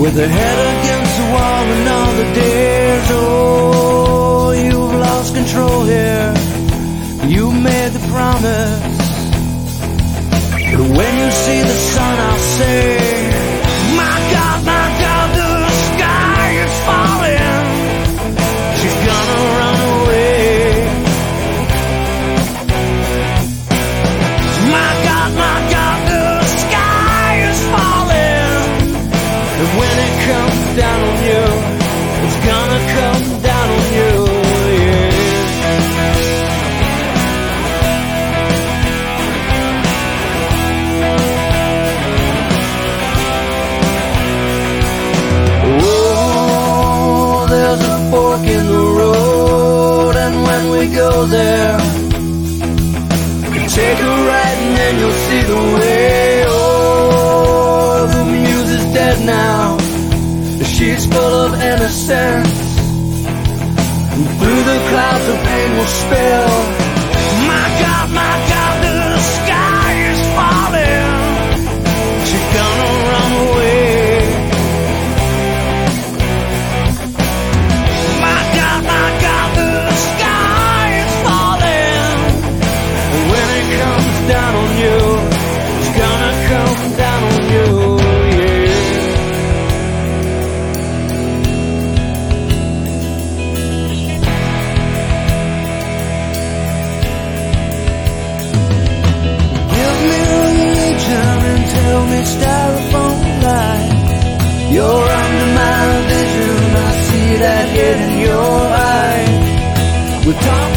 With a head against the wall and all the days, oh, you've lost control here. You made the promise, but when you see the sun, I'll say, my God, the sky is falling. She's gonna run away. My God, the sky is falling. And when it comes down on you, it's gonna come down on you, yeah. Oh, there's a fork in the road, and when we go there, take a right and then you'll see the way. Oh, the muse is dead now. She's full of innocence, and through the clouds of pain will spill. My God, the sky is falling. She's gonna run away. My God, the sky is falling. And when it comes down on you, it's gonna come down on you. Tell me styrofoam light, you're under my vision, I see that hit in your eye. We're talking